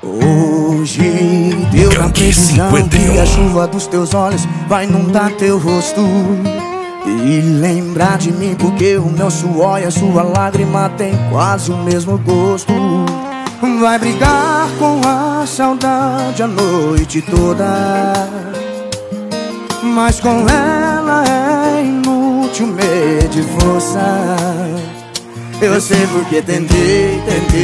Hoje deu a previsão que a chuva dos teus olhos vai inundar teu rosto e lembrar de mim, porque o meu suor e a sua lágrima tem quase o mesmo gosto. Vai brigar com a saudade a noite toda, mas com ela é inútil medir força. Eu sei porque tentei,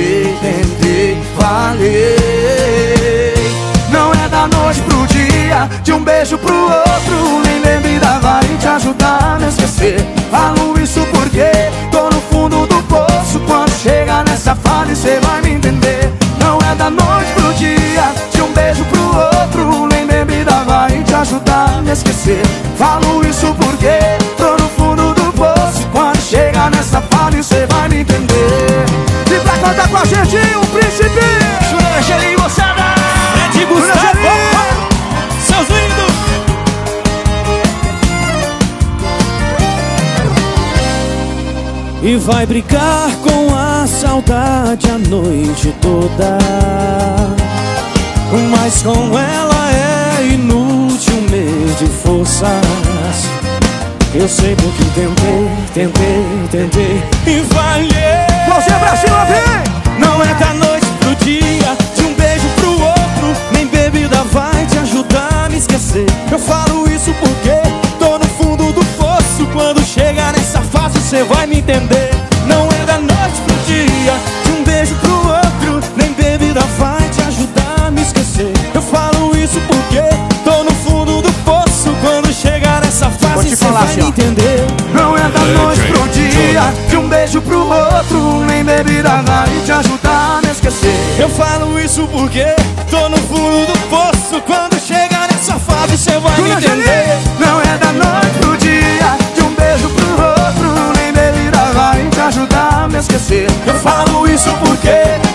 falhei. Não é da noite pro dia, de um beijo pro outro, nem bebida vai te ajudar a me esquecer. Falo isso porque tô no fundo do poço. Quando chega nessa fase cê vai me entender. Não é da noite pro dia, de um beijo pro outro, nem bebida vai te ajudar a me esquecer. Falo isso porque tô no fundo do poço. Quando chega nessa fase cê vai me entender. E pra cantar com a gente, o príncipe Angelim, moçada, é de Gustavo, seus lindos. E vai brigar com a saudade a noite toda, mas com ela é inútil medir forças. Eu sei porque tentei e falhei. Mãozinha pra cima, vem! Não é da noite pro dia, de um beijo pro outro, nem bebida vai te ajudar a me esquecer. Eu falo isso porque tô no fundo do poço. Quando chegar nessa fase cê vai me entender. Não é da noite pro dia, de um beijo pro outro, nem bebida vai te ajudar a me esquecer. Eu falo isso porque tô no fundo do poço. Quando chegar nessa fase cê vai me entender. Não é da noite pro dia, de um beijo pro outro, nem bebida vai te ajudar a me esquecer. Eu falo isso porque tô no fundo do poço. Quando chegar nessa fase cê vai me entender. Não é da noite pro dia, de um beijo pro outro, nem bebida vai te ajudar a me esquecer. Eu falo isso porque